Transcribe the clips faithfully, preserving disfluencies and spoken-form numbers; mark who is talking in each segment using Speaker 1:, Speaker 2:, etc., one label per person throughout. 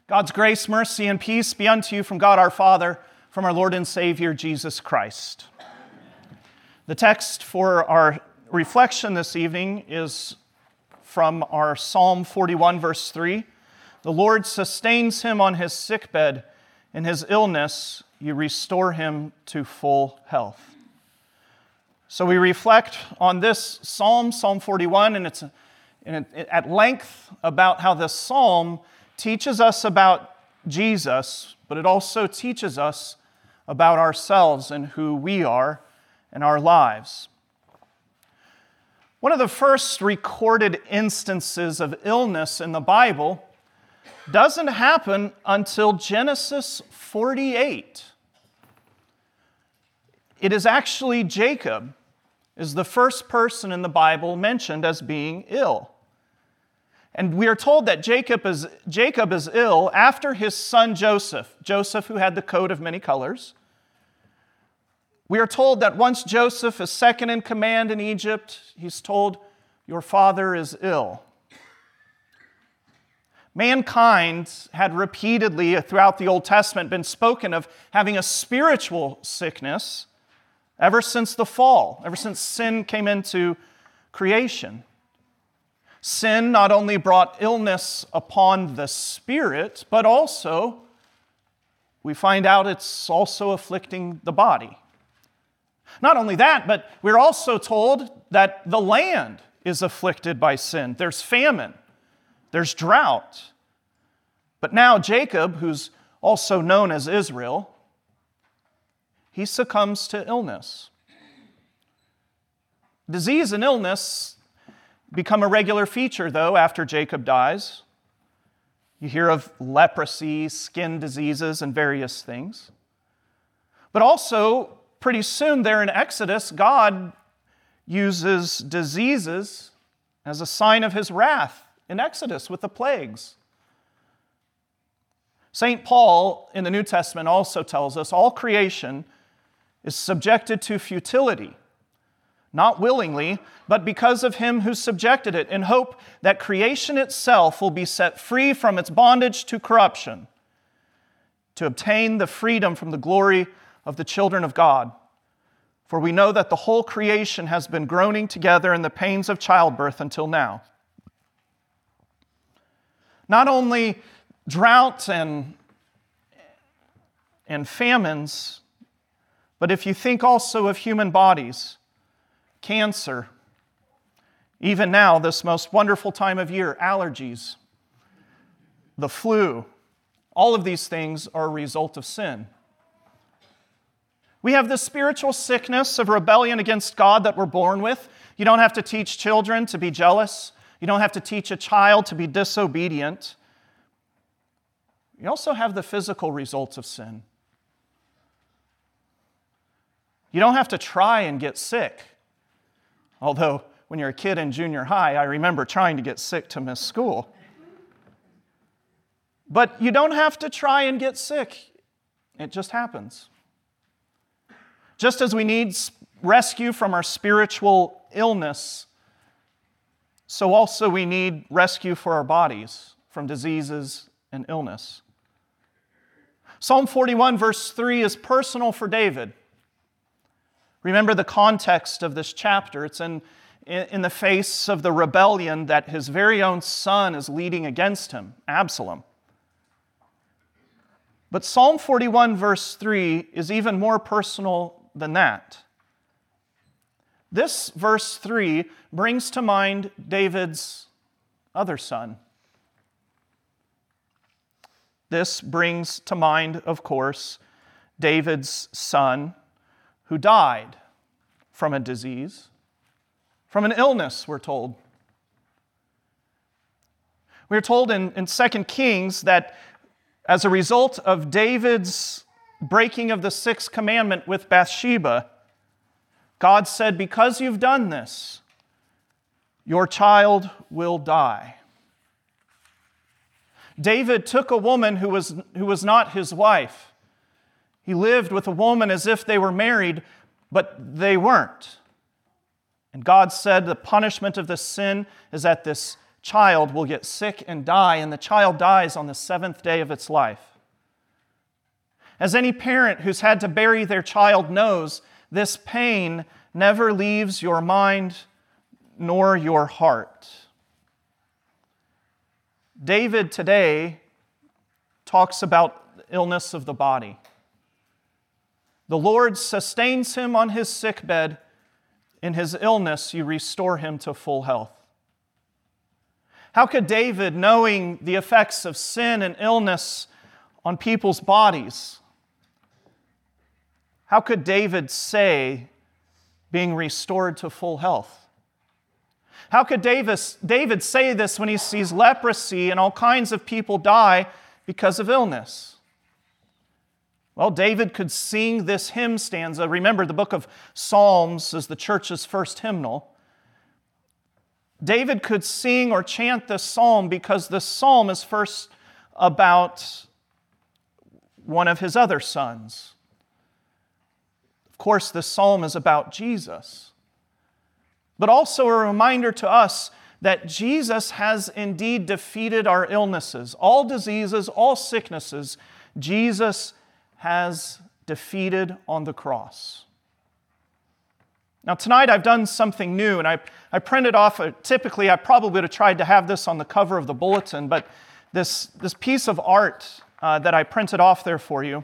Speaker 1: God's grace, mercy, and peace be unto you from God our Father, from our Lord and Savior, Jesus Christ. The text for our reflection this evening is from our Psalm forty-one, verse three. The Lord sustains him on his sickbed. In his illness, you restore him to full health. So we reflect on this psalm, Psalm forty-one, and it's at length about how this psalm teaches us about Jesus, but it also teaches us about ourselves and who we are in our lives. One of the first recorded instances of illness in the Bible doesn't happen until Genesis forty-eight. It is actually Jacob is the first person in the Bible mentioned as being ill. And we are told that Jacob is, Jacob is ill after his son Joseph, Joseph who had the coat of many colors. We are told that once Joseph is second in command in Egypt, he's told, "Your father is ill." Mankind had repeatedly throughout the Old Testament been spoken of having a spiritual sickness ever since the fall, ever since sin came into creation. Sin not only brought illness upon the spirit, but also, we find out it's also afflicting the body. Not only that, but we're also told that the land is afflicted by sin. There's famine, there's drought. But now Jacob, who's also known as Israel, he succumbs to illness. Disease and illness become a regular feature, though, after Jacob dies. You hear of leprosy, skin diseases, and various things. But also, pretty soon there in Exodus, God uses diseases as a sign of his wrath in Exodus with the plagues. Saint Paul in the New Testament also tells us all creation is subjected to futility, not willingly, but because of him who subjected it, in hope that creation itself will be set free from its bondage to corruption, to obtain the freedom from the glory of the children of God. For we know that the whole creation has been groaning together in the pains of childbirth until now. Not only drought and, and famines, but if you think also of human bodies, cancer, even now, this most wonderful time of year, allergies, the flu, all of these things are a result of sin. We have the spiritual sickness of rebellion against God that we're born with. You don't have to teach children to be jealous. You don't have to teach a child to be disobedient. You also have the physical results of sin. You don't have to try and get sick. Although, when you're a kid in junior high, I remember trying to get sick to miss school. But you don't have to try and get sick. It just happens. Just as we need rescue from our spiritual illness, so also we need rescue for our bodies from diseases and illness. Psalm forty-one, verse three is personal for David. Remember the context of this chapter. It's in, in the face of the rebellion that his very own son is leading against him, Absalom. But Psalm forty-one, verse three is even more personal than that. This verse three brings to mind David's other son. This brings to mind, of course, David's son who died from a disease, from an illness, we're told. We're told in, in Second Kings that as a result of David's breaking of the sixth commandment with Bathsheba, God said, "Because you've done this, your child will die." David took a woman who was, who was not his wife. He lived with a woman as if they were married, but they weren't. And God said the punishment of this sin is that this child will get sick and die, and the child dies on the seventh day of its life. As any parent who's had to bury their child knows, this pain never leaves your mind nor your heart. David today talks about illness of the body. The Lord sustains him on his sickbed. In his illness, you restore him to full health. How could David, knowing the effects of sin and illness on people's bodies, how could David say being restored to full health? How could Davis, David say this when he sees leprosy and all kinds of people die because of illness? Well, David could sing this hymn stanza. Remember, the book of Psalms is the church's first hymnal. David could sing or chant this psalm because this psalm is first about one of his other sons. Of course, this psalm is about Jesus, but also a reminder to us that Jesus has indeed defeated our illnesses. All diseases, all sicknesses, Jesus has defeated on the cross. Now tonight I've done something new, and I, I printed off, a, typically I probably would have tried to have this on the cover of the bulletin, but this, this piece of art uh, that I printed off there for you,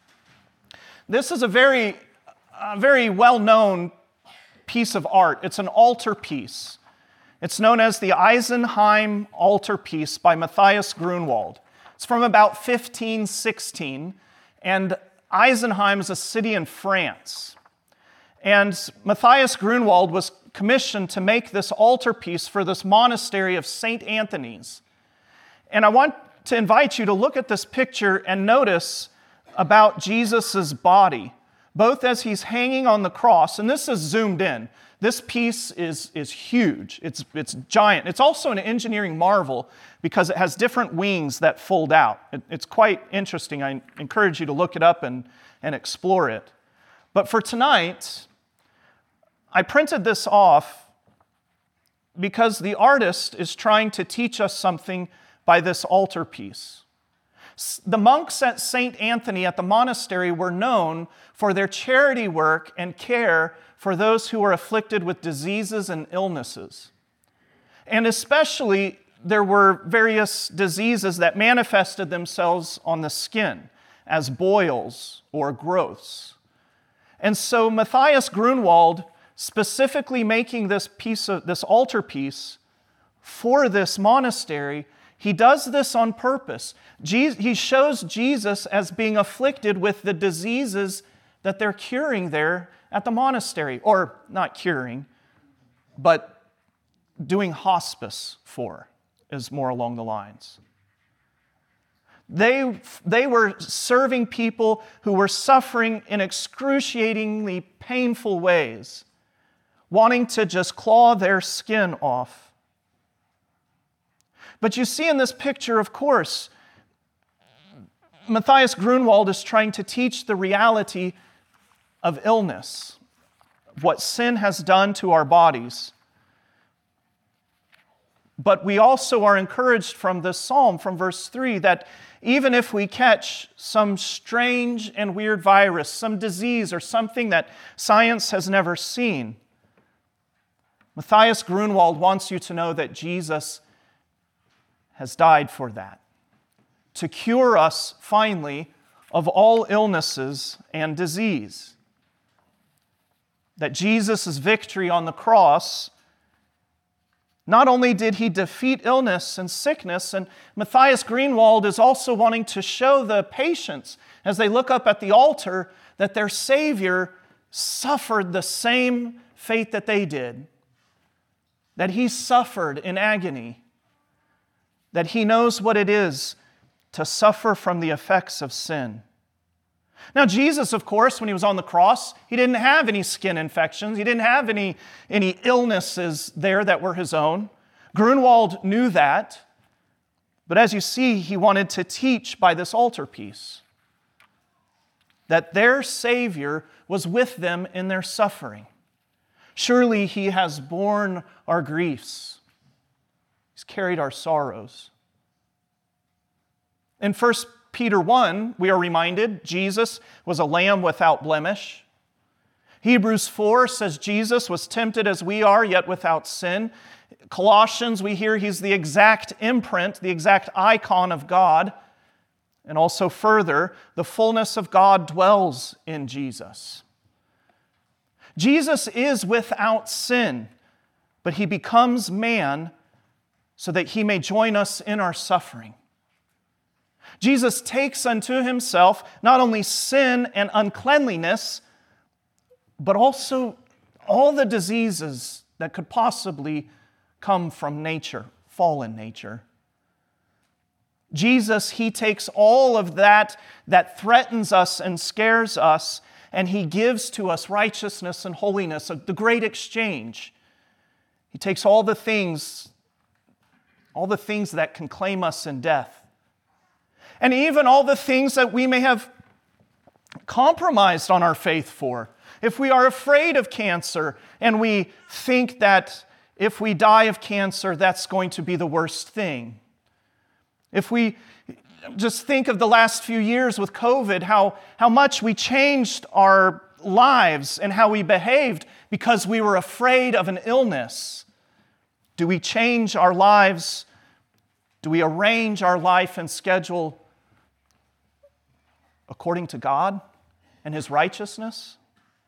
Speaker 1: this is a very, a very well-known piece of art. It's an altarpiece. It's known as the Eisenheim altarpiece by Matthias Grunwald. It's from about fifteen sixteen, and Eisenheim is a city in France. And Matthias Grunwald was commissioned to make this altarpiece for this monastery of Saint Anthony's. And I want to invite you to look at this picture and notice about Jesus' body, both as he's hanging on the cross, and this is zoomed in. This piece is, is huge. It's, it's giant. It's also an engineering marvel because it has different wings that fold out. It, it's quite interesting. I encourage you to look it up and, and explore it. But for tonight, I printed this off because the artist is trying to teach us something by this altarpiece. The monks at Saint Anthony at the monastery were known for their charity work and care for those who were afflicted with diseases and illnesses. And especially, there were various diseases that manifested themselves on the skin as boils or growths. And so Matthias Grunwald, specifically making this piece of this altarpiece for this monastery, he does this on purpose. He shows Jesus as being afflicted with the diseases that they're curing there at the monastery, or not curing, but doing hospice for, is more along the lines. They, they were serving people who were suffering in excruciatingly painful ways, wanting to just claw their skin off. But you see in this picture, of course, Matthias Grunwald is trying to teach the reality of illness, what sin has done to our bodies. But we also are encouraged from this psalm, from verse three, that even if we catch some strange and weird virus, some disease or something that science has never seen, Matthias Grunwald wants you to know that Jesus has died for that, to cure us finally of all illnesses and disease. That Jesus' victory on the cross, not only did he defeat illness and sickness, and Matthias Grunwald is also wanting to show the patients as they look up at the altar that their Savior suffered the same fate that they did, that he suffered in agony, that he knows what it is to suffer from the effects of sin. Now, Jesus, of course, when he was on the cross, he didn't have any skin infections. He didn't have any, any illnesses there that were his own. Grunwald knew that. But as you see, he wanted to teach by this altarpiece that their Savior was with them in their suffering. Surely he has borne our griefs. He's carried our sorrows. In First Peter one, we are reminded Jesus was a lamb without blemish. Hebrews four says Jesus was tempted as we are, yet without sin. Colossians, we hear he's the exact imprint, the exact icon of God. And also further, the fullness of God dwells in Jesus. Jesus is without sin, but he becomes man so that he may join us in our suffering. Jesus takes unto himself not only sin and uncleanliness, but also all the diseases that could possibly come from nature, fallen nature. Jesus, he takes all of that that threatens us and scares us, and he gives to us righteousness and holiness, the great exchange. He takes all the things, all the things that can claim us in death, and even all the things that we may have compromised on our faith for. If we are afraid of cancer and we think that if we die of cancer, that's going to be the worst thing. If we just think of the last few years with COVID, how, how much we changed our lives and how we behaved because we were afraid of an illness. Do we change our lives? Do we arrange our life and schedule according to God and His righteousness?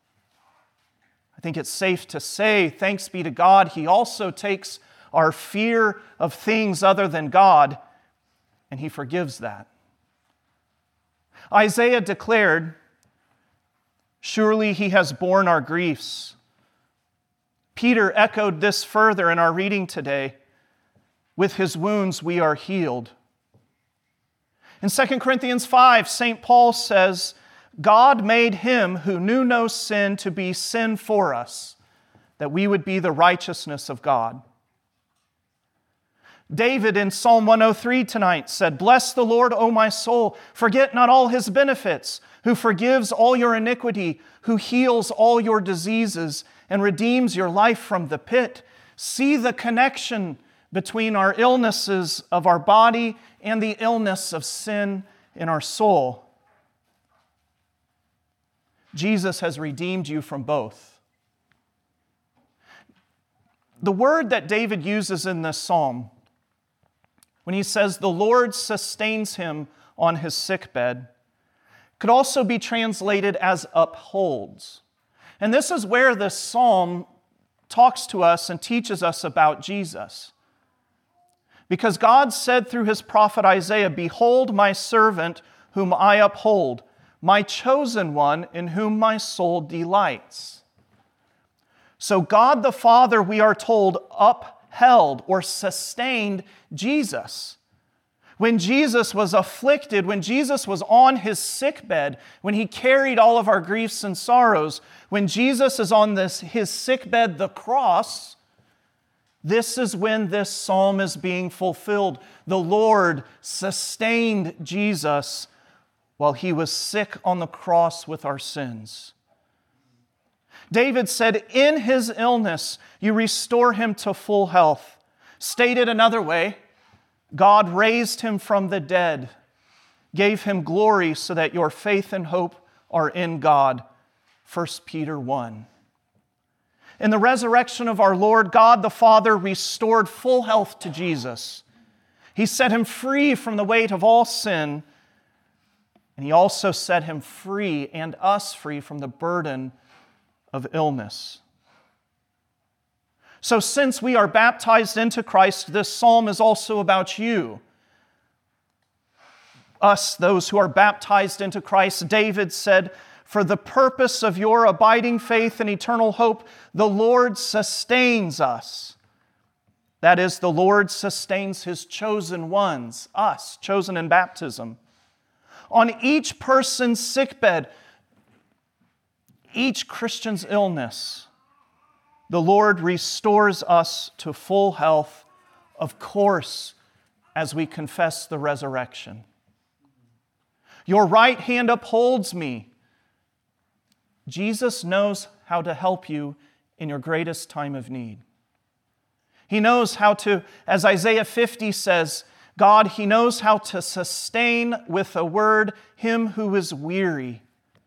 Speaker 1: I think it's safe to say, thanks be to God, He also takes our fear of things other than God, and He forgives that. Isaiah declared, "Surely He has borne our griefs." Peter echoed this further in our reading today, "With His wounds we are healed." In Second Corinthians five, Saint Paul says, "God made Him who knew no sin to be sin for us, that we would be the righteousness of God." David in Psalm one oh three tonight said, "Bless the Lord, O my soul. Forget not all His benefits, who forgives all your iniquity, who heals all your diseases, and redeems your life from the pit." See the connection between our illnesses of our body and the illness of sin in our soul. Jesus has redeemed you from both. The word that David uses in this psalm, when he says the Lord sustains him on his sickbed, could also be translated as upholds. And this is where this psalm talks to us and teaches us about Jesus. Because God said through His prophet Isaiah, "Behold my servant whom I uphold, my chosen one in whom my soul delights." So God the Father, we are told, upheld or sustained Jesus. When Jesus was afflicted, when Jesus was on His sickbed, when He carried all of our griefs and sorrows, when Jesus is on this His sickbed, the cross, this is when this psalm is being fulfilled. The Lord sustained Jesus while He was sick on the cross with our sins. David said, "In His illness, you restore Him to full health." Stated another way, God raised Him from the dead, gave Him glory so that your faith and hope are in God. First Peter one. In the resurrection of our Lord, God the Father restored full health to Jesus. He set Him free from the weight of all sin, and He also set Him free and us free from the burden of illness. So since we are baptized into Christ, this psalm is also about you. Us, those who are baptized into Christ, David said, "For the purpose of your abiding faith and eternal hope, the Lord sustains us." That is, the Lord sustains His chosen ones, us, chosen in baptism. On each person's sickbed, each Christian's illness, the Lord restores us to full health, of course, as we confess the resurrection. "Your right hand upholds me." Jesus knows how to help you in your greatest time of need. He knows how to, as Isaiah fifty says, God, He knows how to sustain with a word him who is weary.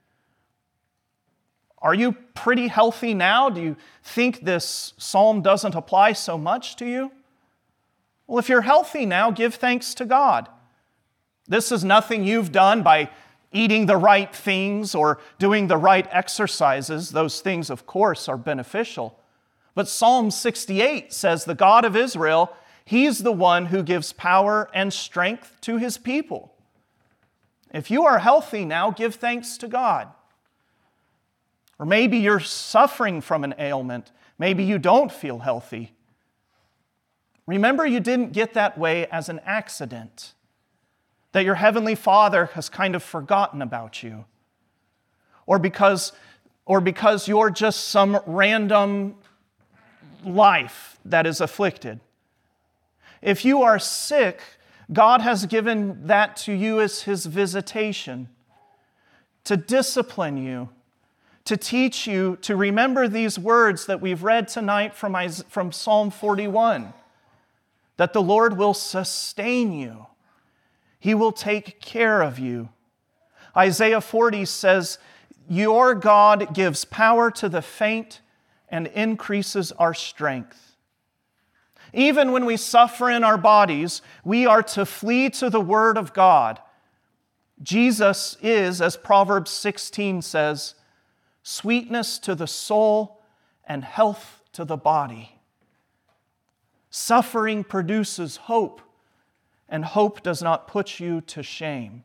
Speaker 1: Are you pretty healthy now? Do you think this psalm doesn't apply so much to you? Well, if you're healthy now, give thanks to God. This is nothing you've done by eating the right things or doing the right exercises. Those things, of course, are beneficial. But Psalm sixty-eight says the God of Israel, He's the one who gives power and strength to His people. If you are healthy now, give thanks to God. Or maybe you're suffering from an ailment. Maybe you don't feel healthy. Remember, you didn't get that way as an accident, that your Heavenly Father has kind of forgotten about you, or because, or because you're just some random life that is afflicted. If you are sick, God has given that to you as His visitation, to discipline you, to teach you to remember these words that we've read tonight from, from Psalm forty-one, that the Lord will sustain you. He will take care of you. Isaiah forty says, your God gives power to the faint and increases our strength. Even when we suffer in our bodies, we are to flee to the Word of God. Jesus is, as Proverbs sixteen says, sweetness to the soul and health to the body. Suffering produces hope, and hope does not put you to shame.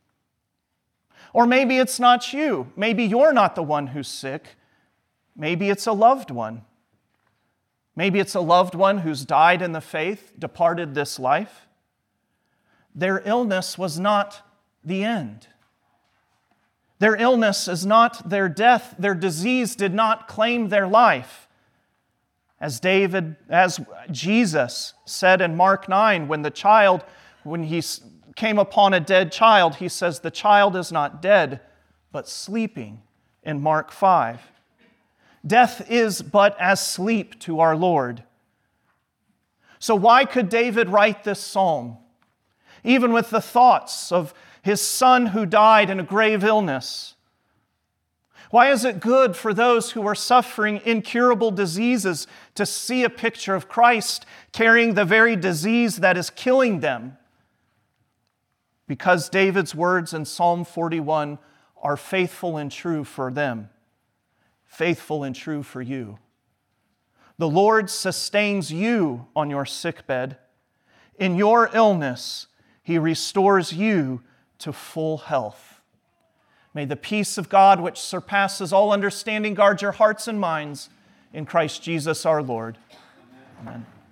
Speaker 1: Or maybe it's not you. Maybe you're not the one who's sick. Maybe it's a loved one. Maybe it's a loved one who's died in the faith, departed this life. Their illness was not the end. Their illness is not their death. Their disease did not claim their life. As David, as Jesus said in Mark nine, when the child, when he came upon a dead child, he says, the child is not dead, but sleeping, in Mark five. Death is but as sleep to our Lord. So why could David write this psalm? Even with the thoughts of his son who died in a grave illness. Why is it good for those who are suffering incurable diseases to see a picture of Christ carrying the very disease that is killing them? Because David's words in Psalm forty-one are faithful and true for them, faithful and true for you. The Lord sustains you on your sickbed. In your illness, He restores you to full health. May the peace of God, which surpasses all understanding, guard your hearts and minds in Christ Jesus our Lord. Amen.